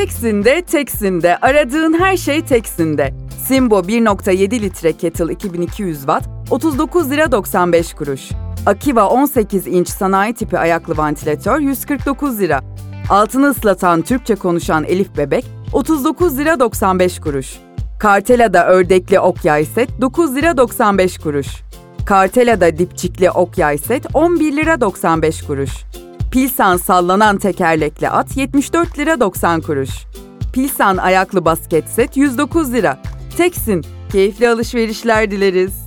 Teksin'de, Teksin'de. Aradığın her şey Teksin'de. Simbo 1.7 litre kettle 2200 watt, 39 lira 95 kuruş. Akiva 18 inç sanayi tipi ayaklı vantilatör 149 lira. Altını ıslatan Türkçe konuşan Elif Bebek 39 lira 95 kuruş. Kartela'da ördekli ok yay set 9 lira 95 kuruş. Kartela'da dipçikli ok yay set 11 lira 95 kuruş. Pilsan sallanan tekerlekli at 74 lira 90 kuruş. Pilsan ayaklı basket set 109 lira. Teksin, keyifli alışverişler dileriz.